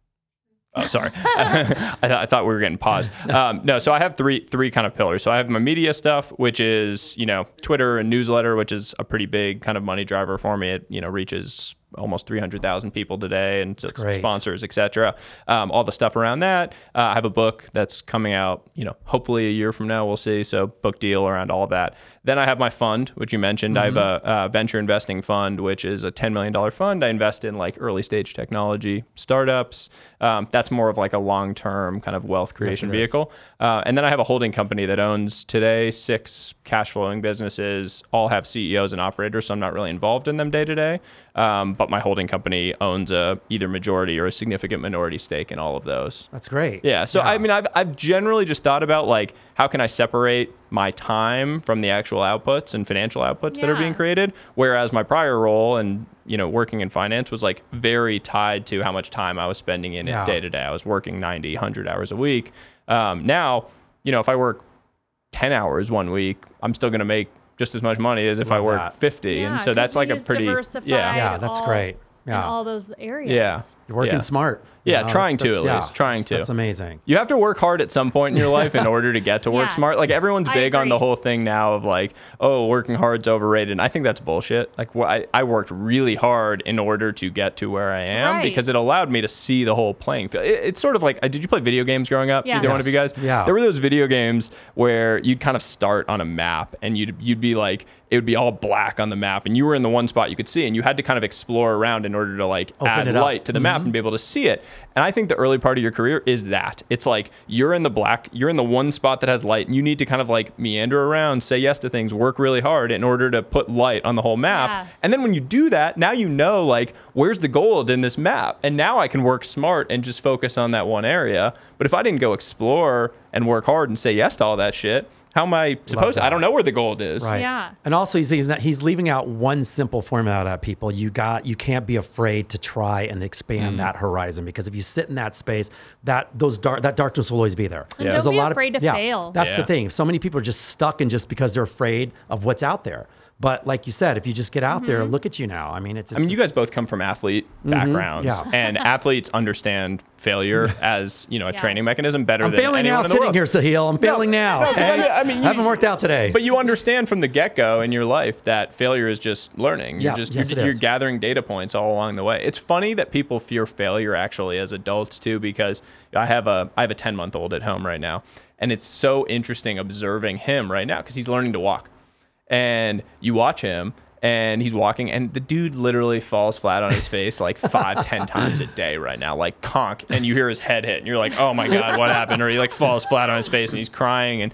E: oh, sorry, I, th- I thought we were getting paused. Um, no, so I have three three kind of pillars. So I have my media stuff, which is you know Twitter and newsletter, which is a pretty big kind of money driver for me. It you know reaches almost three hundred thousand people today, and so it's
C: great.
E: sponsors, et cetera. Um, all the stuff around that. Uh, I have a book that's coming out, you know, hopefully a year from now, we'll see. So book deal around all of that. Then I have my fund, which you mentioned. I have a, a venture investing fund, which is a ten million dollars fund. I invest in like early stage technology startups. Um, that's more of like a long-term kind of wealth creation
C: it is.
E: vehicle. Uh, and then I have a holding company that owns today six cash flowing businesses, all have C E Os and operators. So I'm not really involved in them day to day. Um, but my holding company owns a either majority or a significant minority stake in all of those.
C: That's great.
E: Yeah. So I mean, I've I've generally just thought about like how can I separate my time from the actual outputs and financial outputs that are being
D: Yeah.
E: created. Whereas my prior role and you know working in finance was like very tied to how much time I was spending in
C: Yeah.
E: it day to day. I was working ninety, one hundred hours a week. Um, now, you know, if I work ten hours one week, I'm still going to make just as much money as if I
C: Love
E: work
C: that.
E: fifty.
D: Yeah,
E: and so that's
D: 'cause
E: like a
D: he's
E: pretty
D: diversified
E: yeah.
C: Yeah, that's
D: all-
C: great.
D: In
C: Yeah.
D: all those areas.
E: Yeah.
C: You're working
E: Yeah.
C: smart.
E: Yeah,
C: You know,
E: trying
C: that's-
E: to,
C: that's-
E: at least, trying
C: that's-
E: to.
C: That's amazing.
E: You have to work hard at some point in your life in order to get to work
D: Yes.
E: smart. Like everyone's
D: I
E: big on the
D: agree.
E: whole thing now of like, oh, working hard's overrated. And I think that's bullshit. Like wh- I, I worked really hard in order to get to where I am
D: Right.
E: because it allowed me to see the whole playing field. It, it's sort of like, uh, did you play video games growing up?
D: Yes.
E: Either one of you guys?
C: Yeah.
E: There were those video games where you'd kind of start on a map and you'd you'd be like, it would be all black on the map and you were in the one spot you could see and you had to kind of explore around in order to like
C: Open
E: add
C: it up.
E: light to the map and be able to see it. And I think the early part of your career is that. It's like you're in the black, you're in the one spot that has light, and you need to kind of like meander around, say yes to things, work really hard in order to put light on the whole map.
D: Yes.
E: And then when you do that, now you know like where's the gold in this map. And now I can work smart and just focus on that one area. But if I didn't go explore and work hard and say yes to all that shit, how am I supposed to?
C: that.
E: I don't know where the gold is.
C: Right.
D: Yeah.
C: And also he's he's, not, he's leaving out one simple formula at people. You got you can't be afraid to try and expand
E: Mm.
C: that horizon because if you sit in that space, that those dark that darkness will always be there.
D: And don't be afraid to
C: yeah,
D: fail.
C: That's
E: Yeah.
C: the thing. So many people are just stuck in just because they're afraid of what's out there. But like you said, if you just get out there,
D: Mm-hmm.
C: look at you now. I mean, it's. it's
E: I mean, you guys both come from athlete backgrounds,
C: Mm-hmm. yeah.
E: and athletes understand failure as you know a
D: Yes.
E: training mechanism better
C: I'm
E: than
C: failing
E: anyone
C: now
E: in the
C: sitting
E: world.
C: here, Sahil. I'm failing now.
E: no, 'cause
C: okay?
E: I mean- I mean, you-
C: haven't worked out today.
E: But you understand from the get-go in your life that failure is just learning. You're
C: Yeah,
E: just
C: yes,
E: you're,
C: it
E: you're
C: is.
E: gathering data points all along the way. It's funny that people fear failure actually as adults too, because I have a I have a ten-month-old at home right now, and it's so interesting observing him right now because he's learning to walk, and you watch him. And he's walking, and the dude literally falls flat on his face like five, ten times a day right now, like conk. And you hear his head hit, and you're like, "Oh my god, what happened?" Or he like falls flat on his face, and he's crying. And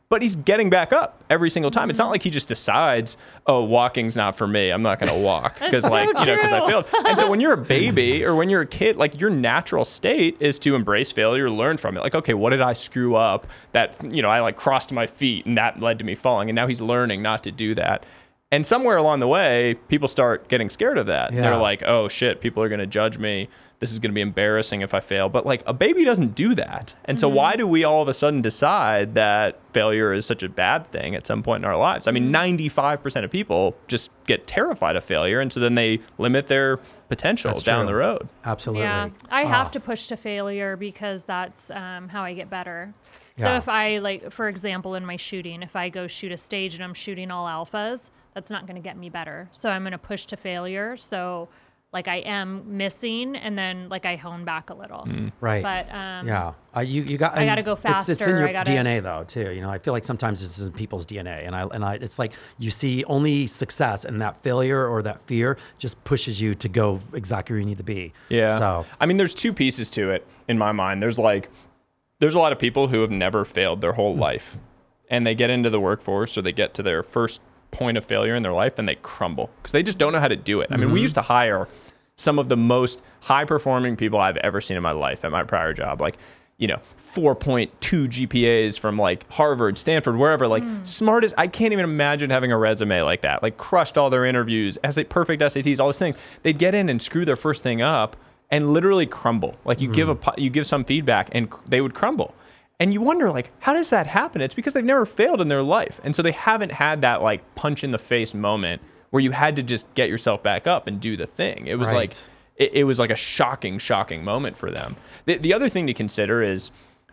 E: but he's getting back up every single time. Mm-hmm. It's not like he just decides, oh, walking's not for me. I'm not going to walk because
D: so
E: like,
D: true.
E: you know, because I failed. And so when you're a baby or when you're a kid, like your natural state is to embrace failure, learn from it. Like, okay, what did I screw up that, you know, I like crossed my feet and that led to me falling. And now he's learning not to do that. And somewhere along the way, people start getting scared of that. Yeah. They're like, oh shit, people are going to judge me. This is going to be embarrassing if I fail. But like a baby doesn't do that. And so mm-hmm. why do we all of a sudden decide that failure is such a bad thing at some point in our lives? I mean, ninety-five percent of people just get terrified of failure. And so then they limit their potential that's down true. The road.
C: Absolutely.
D: Yeah, I
C: oh.
D: have to push to failure because that's um, how I get better. So
C: yeah.
D: if I like, for example, in my shooting, if I go shoot a stage and I'm shooting all alphas, that's not going to get me better. So I'm going to push to failure. So like I am missing, and then like I hone back a little.
C: Mm, right.
D: But um,
C: yeah, uh, you you got.
D: I got to go faster.
C: It's, it's in your
D: I gotta,
C: D N A though too. You know, I feel like sometimes it's in people's D N A, and I and I. It's like you see only success, and that failure or that fear just pushes you to go exactly where you need to be.
E: Yeah.
C: So
E: I mean, there's two pieces to it in my mind. There's like, there's a lot of people who have never failed their whole life, and they get into the workforce or they get to their first point of failure in their life and they crumble because they just don't know how to do it. I mean, mm-hmm. we used to hire some of the most high performing people I've ever seen in my life at my prior job. Like, you know, four point two G P As from like Harvard, Stanford, wherever, like mm. smartest. I can't even imagine having a resume like that, like crushed all their interviews, as a perfect S A Ts, all those things. They'd get in and screw their first thing up and literally crumble. Like you mm. give a, you give some feedback and they would crumble. And you wonder, like, how does that happen? It's because they've never failed in their life. And so they haven't had that, like, punch in the face moment where you had to just get yourself back up and do the thing. It was right. like, it, it was like a shocking, shocking moment for them. The, the other thing to consider is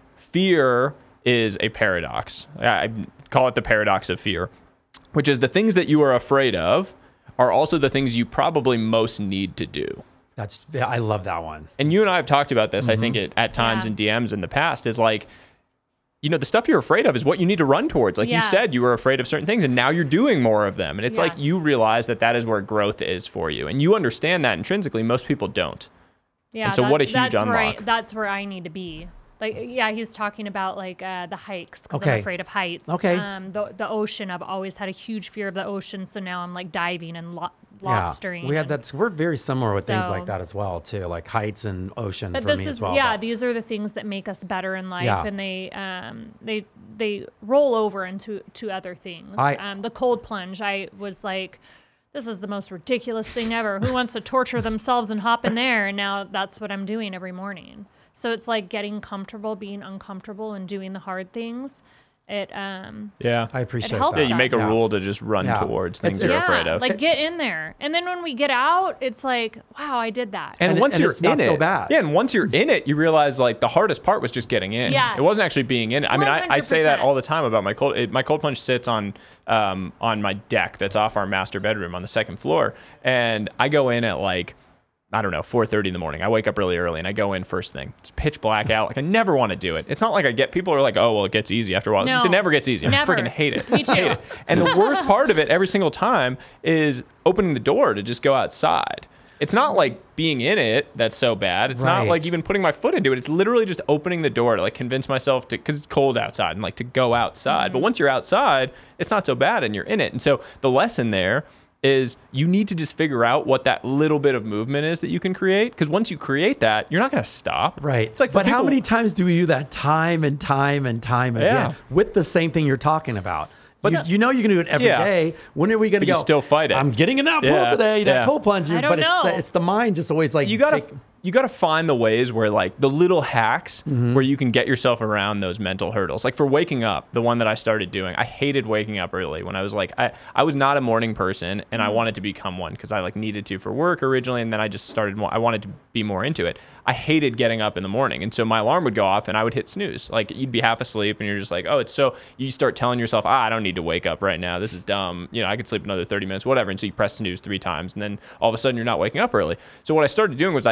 E: fear is a paradox. I call it the paradox of fear, which is the things that you are afraid of are also the things you probably most need to do.
C: That's, I love that one.
E: And you and I have talked about this, mm-hmm. I think, it, at times
D: yeah.
E: in D Ms in the past, is like, you know, the stuff you're afraid of is what you need to run towards. Like
D: yes.
E: you said, you were afraid of certain things and now you're doing more of them. And it's
D: yes.
E: like you realize that that is where growth is for you. And you understand that intrinsically. Most people don't.
D: Yeah.
E: And so
D: that,
E: what a huge
D: that's
E: unlock.
D: Where I, that's where I need to be. Like, yeah, he's talking about like uh, the hikes because
C: okay.
D: I'm afraid of heights.
C: Okay.
D: Um, the, the ocean, I've always had a huge fear of the ocean. So now I'm like diving and lo-
C: yeah.
D: lobstering.
C: We had that. We're very similar with
D: so,
C: things like that as well, too, like heights and ocean
D: but
C: for
D: this
C: me
D: is,
C: as well.
D: Yeah,
C: but.
D: these are the things that make us better in life,
C: Yeah.
D: and they um, they they roll over into to other things.
C: I,
D: um, the cold plunge, I was like, this is the most ridiculous thing ever. Who wants to torture themselves and hop in there? And now that's what I'm doing every morning. So it's like getting comfortable, being uncomfortable, and doing the hard things. It um
E: yeah,
C: I appreciate
D: it helps
C: that.
E: Yeah, you make a
C: yeah.
E: rule to just run
C: yeah.
E: towards things
C: It's,
E: you're
D: yeah,
E: afraid of.
D: like get in there, and then when we get out, it's like, wow, I did that.
E: And,
C: And
E: once
C: it, and
E: you're
C: it's
E: in
C: not
E: it,
C: so bad.
E: yeah, and once you're in it, you realize like the hardest part was just getting in.
D: Yes.
E: It wasn't actually being in it. I mean, I, I say that
D: one hundred percent.
E: all the time about my cold. It, my cold plunge sits on um on my deck that's off our master bedroom on the second floor, and I go in at like, I don't know, four thirty in the morning. I wake up really early and I go in first thing. It's pitch black out. Like I never want to do it. It's not like I get, people are like, oh, well, it gets easy after a while.
D: No,
E: it never gets easy.
D: never.
E: I freaking hate it.
D: Me too.
E: Hate it. And the worst part of it every single time is opening the door to just go outside. It's not like being in it that's so bad. It's
C: Right.
E: not like even putting my foot into it. It's literally just opening the door to like convince myself to, because it's cold outside, and like to go outside.
D: Mm-hmm.
E: But once you're outside, it's not so bad and you're in it. And so the lesson there is you need to just figure out what that little bit of movement is that you can create. Because once you create that, you're not going to stop.
C: Right.
E: It's like, for
C: but how
E: people-
C: many times do we do that time and time and time again
E: Yeah.
C: with the same thing you're talking about?
E: But
C: you,
E: the-
C: you know you're going to do it every
E: Yeah.
C: day. When are we going to
E: But you
C: go?
E: still fight it.
C: I'm getting in that pool
E: Yeah.
C: today. That
E: Yeah.
C: cold plunge.
D: I don't
C: but it's
D: know.
C: the, it's the mind just always like
E: you gotta
C: take-
E: you gotta find the ways where like the little hacks
C: Mm-hmm.
E: where you can get yourself around those mental hurdles. Like for waking up, the one that I started doing, I hated waking up early when I was like, I, I was not a morning person and I wanted to become one because I like needed to for work originally, and then I just started more, I wanted to be more into it. I hated getting up in the morning, and so my alarm would go off and I would hit snooze. Like you'd be half asleep and you're just like, oh, it's so, you start telling yourself, ah, I don't need to wake up right now. This is dumb. You know, I could sleep another thirty minutes, whatever. And so you press snooze three times and then all of a sudden you're not waking up early. So what I started doing was I just started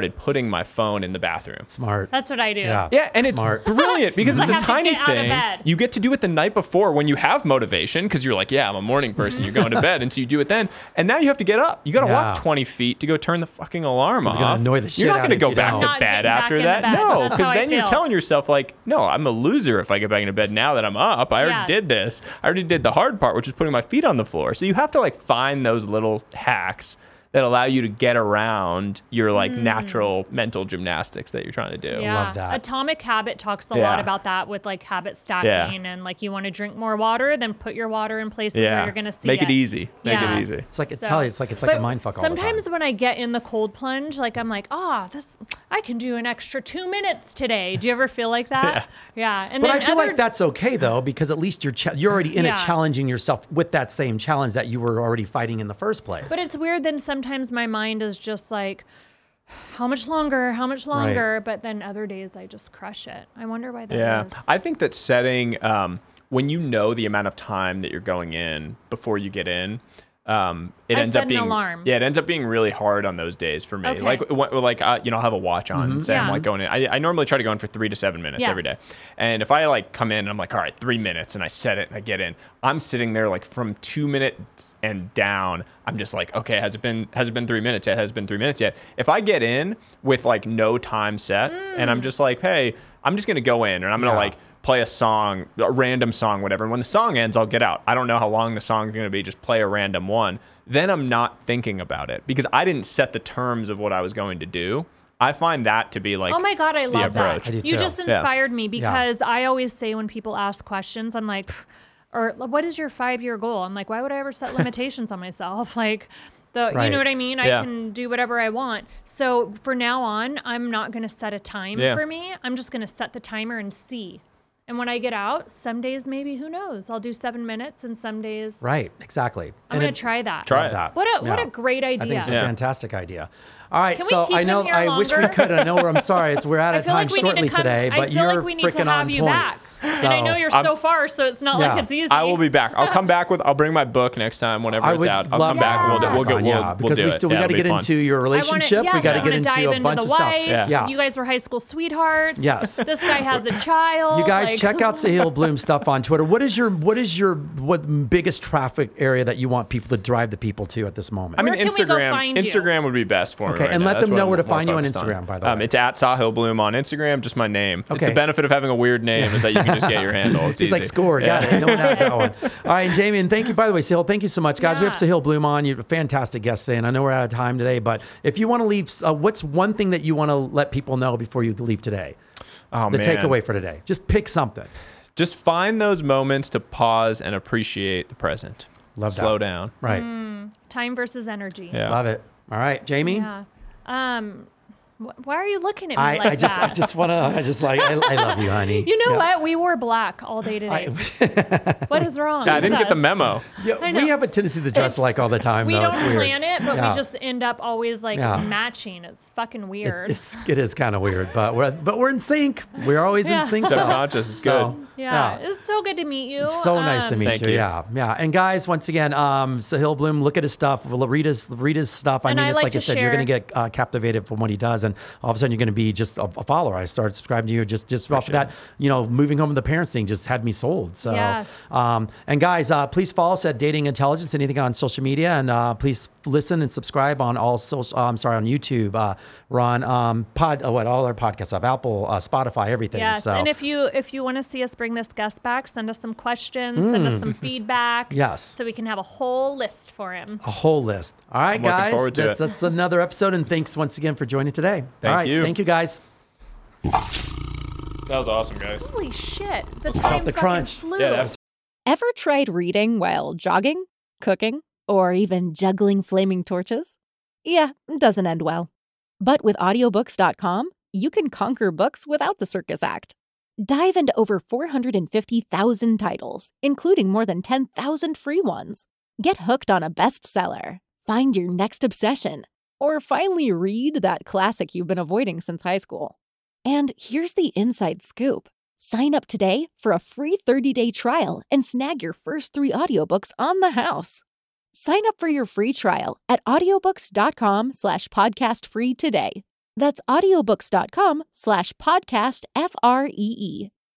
E: started putting my phone in the bathroom.
C: Smart.
D: That's what I do.
C: Yeah.
E: Yeah, and
C: Smart.
E: it's brilliant because
D: I
E: it's a
D: have to
E: tiny
D: get out of
E: thing.
D: bed.
E: You get to do it the night before when you have motivation because you're like, yeah, I'm a morning person. You're going to bed, and so you do it then. And now you have to get up. You got to
C: Yeah.
E: walk twenty feet to go turn the fucking alarm off.
C: It's gonna annoy the shit
E: You're not
C: out
E: gonna
C: of
E: go
C: you,
E: back
C: don't.
E: to
D: Not
E: bed
D: getting
E: after
D: back
E: that.
D: into bed,
E: No,
D: that's
E: because
D: how I
E: then you're
D: feel.
E: telling yourself like, no, I'm a loser if I get back into bed now that I'm up. I already
D: Yes.
E: did this. I already did the hard part, which is putting my feet on the floor. So you have to like find those little hacks that allow you to get around your like natural mental gymnastics that you're trying to do.
D: Yeah.
C: Love that.
D: Atomic Habit talks a
E: Yeah.
D: lot about that with like habit stacking and like you want to drink more water, then put your water in places
E: Yeah.
D: where you're going to see
E: Make it
D: it.
E: easy. Make
D: Yeah.
E: it easy.
C: It's like it's
D: So-
C: tell you, it's like it's like a
D: But
C: mind fuck all the time.
D: sometimes when I get in the cold plunge, like I'm like, oh, this I can do an extra two minutes today. Do you ever feel like that? Yeah. And
C: But
D: then
C: I feel
D: other,
C: like that's okay though, because at least you're cha- you're already in
D: Yeah.
C: it, challenging yourself with that same challenge that you were already fighting in the first place.
D: But it's weird. Then sometimes my mind is just like, how much longer? How much longer? But then other days I just crush it. I wonder why that is.
E: Yeah. I think that setting, um, when you know the amount of time that you're going in before you get in, um, it
D: I
E: ends
D: set
E: up
D: an
E: being
D: alarm.
E: yeah, it ends up being really hard on those days for me.
D: Okay.
E: Like when- like uh, you know, I'll have a watch on and say I'm
D: Yeah.
E: like going in. I, I normally try to go in for three to seven minutes every day,
D: Yes.
E: and if I like come in and I'm like, all right, three minutes, and I set it and I get in, I'm sitting there like from two minutes and down. I'm just like, okay, has it been has it been three minutes yet? Has it been three minutes yet? If I get in with like no time set, and I'm just like, hey, I'm just gonna go in and I'm gonna
C: Yeah.
E: like play a song, a random song, whatever. And when the song ends, I'll get out. I don't know how long the song's going to be. Just play a random one. Then I'm not thinking about it because I didn't set the terms of what I was going to do. I find that to be like,
D: Oh my God, I
E: the
D: love
E: approach.
D: that.
C: I do
D: You
C: too.
D: just
E: Yeah.
D: inspired me because I always say when people ask questions, I'm like, "Pff," or what is your five year goal? I'm like, why would I ever set limitations on myself? Like, the,
C: Right.
D: you know what I mean?
E: Yeah.
D: I can do whatever I want. So for now on, I'm not going to set a time
E: Yeah.
D: for me. I'm just going to set the timer and see. And when I get out, some days maybe, who knows? I'll do seven minutes and some days
C: right, exactly.
D: I'm
C: And
D: going
C: it-
D: to try that.
E: Try
C: Love
E: it.
C: that.
D: What a what
C: Yeah.
D: a great
C: I
D: idea.
C: think it's a
E: Yeah.
C: fantastic idea. All right,
D: Can we
C: so
D: keep
C: I know
D: him here
C: I wish we
D: longer?
C: could. I know we're I'm sorry, it's we're out
D: I
C: of
D: feel
C: time
D: like we need
C: shortly
D: to come,
C: today, but
D: I feel
C: you're
D: like we need
C: freaking
D: to have
C: on
D: you
C: point.
D: back. and I know
C: So-
D: you're
E: I'm-
D: so far, so it's not
C: Yeah.
D: like it's easy.
E: I will be back. I'll come back with. I'll bring my book next time whenever
C: I
E: it's
C: would
E: out. I'll
C: love
E: come back.
C: to
E: We'll, do-
C: have
E: we'll
C: you
E: get.
C: on,
E: We'll,
C: yeah,
E: we'll
C: because
E: do
C: we
E: it.
C: still
E: Yeah,
C: we got to
E: it'll be
C: get
E: fun.
C: into your
D: I wanna-
C: relationship.
D: yes,
C: we got to
D: I
C: get
D: wanna
C: into
D: dive
C: a
D: into
C: bunch
D: the
C: of stuff.
D: wife.
E: Yeah.
C: Yeah.
D: You guys were high school sweethearts.
C: Yes.
D: This guy has a child.
C: You guys
D: like-
C: check out Sahil Bloom stuff on Twitter. What is your what is your what biggest traffic area that you want people to drive the people to at this moment?
E: I mean,
D: Where can we go
E: Instagram.
D: find you?
E: Instagram would be best for me.
C: Okay,
E: right
C: and
E: now.
C: let
E: That's
C: them
E: what
C: know
E: I'm
C: where to
E: more
C: find you on
E: focused
C: Instagram, by the
E: Um,
C: way.
E: it's at Sahil Bloom on Instagram. Just my name. It's
C: Okay.
E: the benefit of having a weird name is that you can just get your handle. It's
C: He's
E: easy.
C: like, score, got it. No one has that one. All right, and Jamie, and thank you, by the way, Sahil, thank you so much. Guys, we have
D: Yeah.
C: Sahil Bloom on. You're a fantastic guest today, and I know we're out of time today, but if you want to leave, uh, what's one thing that you want to let people know before you leave today?
E: Oh,
C: The
E: man.
C: takeaway for today. Just pick something.
E: Just find those moments to pause and appreciate the present.
C: Love that.
E: Slow down.
C: Right.
D: Time versus energy.
E: Yeah.
C: Love it. All right, Jamie.
D: Yeah. Um, wh- why are you looking at me
C: I,
D: like
C: I just,
D: that?
C: I just want to, I just like, I, I love you, honey.
D: You know
C: Yeah.
D: what? We wore black all day today. what is wrong?
E: Yeah, I didn't
D: with
E: get the
D: us?
E: memo.
C: Yeah,
D: I know.
C: we have a tendency to dress
D: It's-
C: alike all the time,
D: We
C: though.
D: don't
C: It's weird.
D: plan it, but
C: Yeah.
D: we just end up always like
C: Yeah.
D: matching. It's fucking weird.
C: It's, it's it is kind of weird, but we're but we're in sync. We're always
D: Yeah.
C: in sync. though.
E: Subconscious. It's good.
C: So,
D: yeah, it's so good to meet you.
C: So nice to
D: Um,
C: meet
E: Thank
C: you.
E: you.
C: Yeah, yeah. And guys, once again, um, Sahil Bloom, look at his stuff. Well, read his read his stuff. I
D: And
C: mean,
D: I
C: it's
D: like
C: like I
D: to
C: said, you're
D: share-
C: going to get uh, captivated from what he does, and all of a sudden you're going to be just a, a follower. I started subscribing to you just just off that. You know, moving home with the parents thing just had me sold. So,
D: Yes.
C: um, and guys, uh, please follow us at Dating Intelligence. Anything on social media, and uh, please listen and subscribe on all social. Uh, I'm sorry, on YouTube. Uh, we're on um, pod. Uh, what all our podcasts of Apple, uh, Spotify, everything.
D: Yes,
C: So,
D: and if you if you want to see us bring this guest back, send us some questions, send us some feedback.
C: Mm. Yes.
D: so we can have a whole list for him.
C: a whole list. All right,
E: I'm looking
C: guys.
E: forward to
C: that's,
E: it.
C: that's another episode, and thanks once again for joining today.
E: Thank
C: All right,
E: you.
C: Thank you, guys.
E: That was awesome, guys.
D: Holy shit! The
C: felt
D: time
C: the
D: fucking
C: crunch.
D: flew.
E: Yeah, that was
B: Ever tried reading while jogging, cooking, or even juggling flaming torches? Yeah, it doesn't end well. But with audiobooks dot com, you can conquer books without the circus act. Dive into over four hundred fifty thousand titles, including more than ten thousand free ones. Get hooked on a bestseller, find your next obsession, or finally read that classic you've been avoiding since high school. And here's the inside scoop. Sign up today for a free thirty-day trial and snag your first three audiobooks on the house. Sign up for your free trial at audiobooks dot com slash podcast free today. That's audiobooks.com slash podcast F R E E.